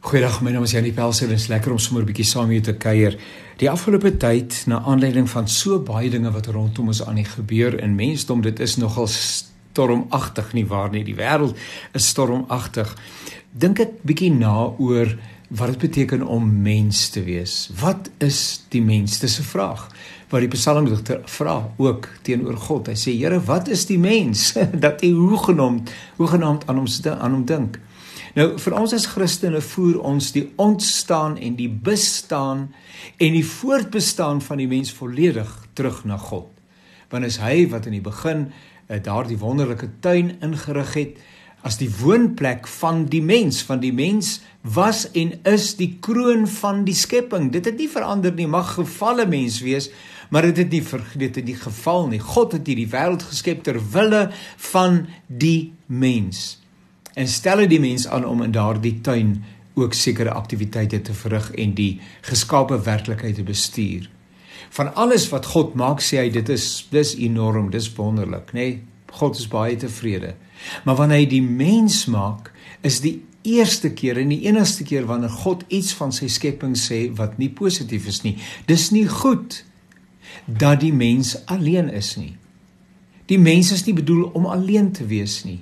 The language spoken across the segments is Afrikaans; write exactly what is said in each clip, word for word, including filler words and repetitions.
Goeiedag, my naam is Janie Pelser en het is lekker om sommer 'n bietjie saam met jou te kuier. Die afgelope tyd, na aanleiding van so baie dinge wat rondom ons aan die gebeur in mensdom, dit is nogal stormagtig nie waar nie, die wêreld is stormagtig. Dink ek bietjie na oor wat dit beteken om mens te wees. Wat is die mens? Dis 'n vraag wat die psalmdigter vra ook teenoor God. Hy sê, Here, wat is die mens? Dat hy hoegenaamd, hoegenaamd aan hom, aan hom dink. Nou, vir ons as Christene voer ons die ontstaan en die bestaan en die voortbestaan van die mens volledig terug na God. Want is hy wat in die begin daar die wonderlike tuin ingerig het, as die woonplek van die mens, van die mens was en is die kroon van die skepping. Dit het nie verander nie, mag gevalle mens wees, maar dit het nie, dit het nie geval nie. God het hierdie wêreld geskep ter wille van die mens. En stel die mens aan om in daardie tuin ook sekere aktiwiteite te verrig en die geskape werklikheid te bestuur. Van alles wat God maak, sê hy, dit is, dis enorm, dis wonderlik, nee, God is baie tevrede. Maar wanneer hy die mens maak, is die eerste keer en die enigste keer wanneer God iets van sy skepping sê wat nie positief is nie. Dis nie goed dat die mens alleen is nie. Die mens is nie bedoel om alleen te wees nie.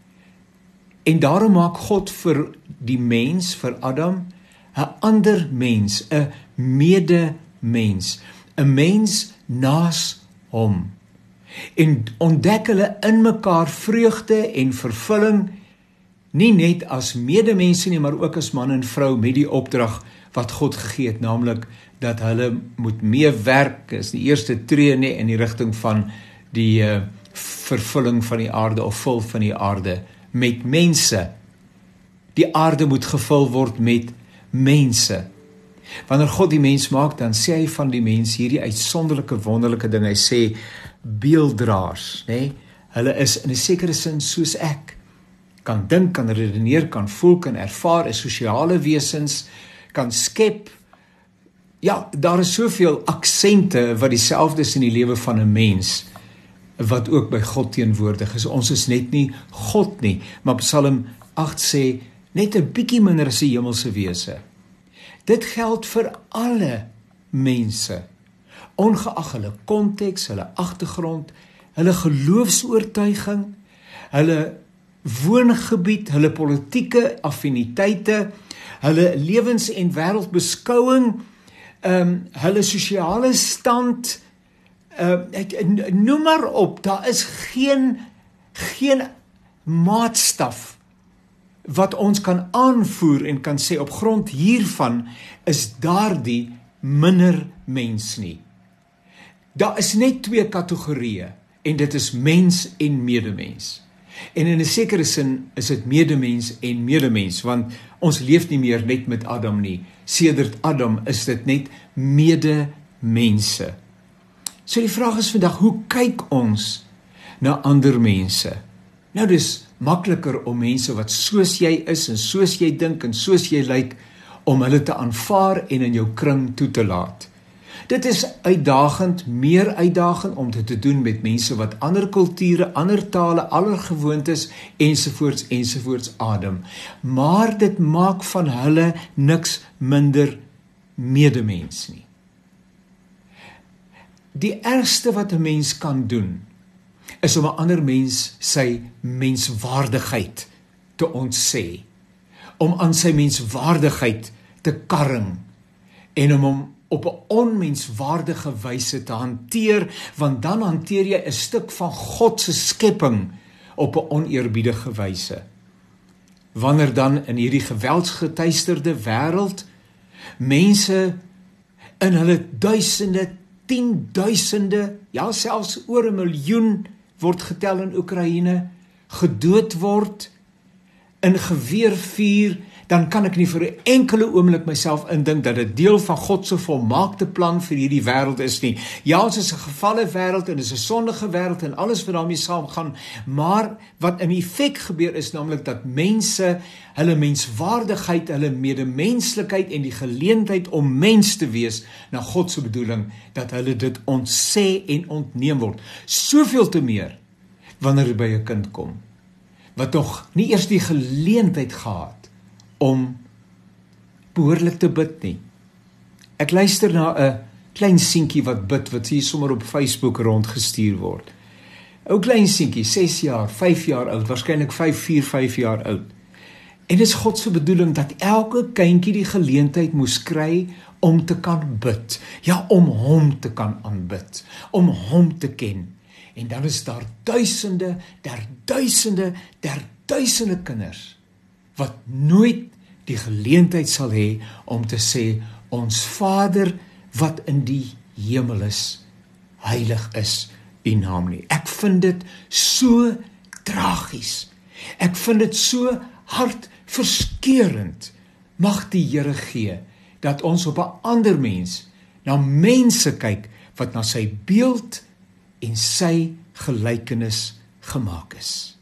En daarom maak God vir die mens, vir Adam, 'n ander mens, 'n medemens, 'n mens naas hom. En ontdek hulle in mekaar vreugde en vervulling, nie net as medemense nie, maar ook as man en vrou met die opdrag wat God gegee het, naamlik dat hulle moet meewerk, is die eerste tree nie in die rigting van die uh, vervulling van die aarde of vul van die aarde met mense. Die aarde moet gevul word met mense. Wanneer God die mens maak, dan sê hy van die mens hierdie uitsonderlike wonderlike ding. Hy sê beelddraers, nee? Hulle is in 'n sekere sin soos ek. Kan dink, kan redeneer, kan voel, kan ervaar, is sosiale wesens, kan skep. Ja, daar is soveel aksente wat dieselfde is in die lewe van 'n mens, wat ook by God teenwoordig is. Ons is net nie God nie, maar Psalm agt sê, net 'n bietjie minder as die hemelse wese. Dit geld vir alle mense, ongeag hulle konteks, hulle agtergrond, hulle geloofsoortuiging, hulle woongebied, hulle politieke affiniteite, hulle lewens- en wêreldbeskouing, um, hulle sosiale stand, uh, noem maar op, daar is geen, geen maatstaf wat ons kan aanvoer en kan sê op grond hiervan is daardie minder mens nie. Daar is net twee kategorieë en dit is mens en medemens. En in 'n sekere sin is dit medemens en medemens, want ons leef nie meer net met Adam nie. Sedert Adam is dit net medemense. So die vraag is vandag, hoe kyk ons na ander mense? Nou dis makliker om mense wat soos jy is en soos jy dink en soos jy lyk, om hulle te aanvaar en in jou kring toe te laat. Dit is uitdagend, meer uitdagend om dit te doen met mense wat ander kulture, ander tale, ander gewoontes ensovoorts ensovoorts adem. Maar dit maak van hulle niks minder medemens nie. Die ergste wat 'n mens kan doen, is om 'n ander mens sy menswaardigheid te ontsê, om aan sy menswaardigheid te karring en om hom op 'n onmenswaardige wyse te hanteer, want dan hanteer jy 'n stuk van God se skepping op 'n oneerbiedige wyse. Wanneer dan in hierdie geweldsgetuisterde wêreld mense in hulle duisende, tienduisende, ja selfs oor 'n miljoen word getel in Oekraïne, gedood word, in geweervuur, dan kan ek nie vir 'n enkele oomblik myself indink dat dit deel van God se volmaakte plan vir hierdie wêreld is nie. Ja, ons is 'n gevalle wêreld en is 'n sondige wêreld en alles wat daarmee saamgaan, maar wat in effek gebeur is naamlik dat mense hulle menswaardigheid, hulle medemenslikheid en die geleentheid om mens te wees na God se bedoeling, dat hulle dit ontsê en ontneem word. Soveel te meer wanneer dit by 'n kind kom, wat nog nie eers die geleentheid gehad om behoorlik te bid nie. Ek luister na 'n klein seentjie wat bid, wat hier sommer op Facebook rondgestuur word. Ou klein seentjie, ses jaar, vyf jaar oud, waarskynlik vyf, vier, vyf jaar oud. En dit is God se bedoeling dat elke kindjie die geleentheid moes kry om te kan bid. Ja, om hom te kan aanbid, om hom te ken. En dan is daar duisende, der duisende, der duisende kinders wat nooit die geleentheid sal hê om te sê, ons Vader wat in die hemel is, heilig is u naam nie. Ek vind dit so tragies. Ek vind dit so hartverskeurend. Mag die Here gee dat ons op 'n ander mens, na mense kyk wat na sy beeld en sy gelykenis gemaak is.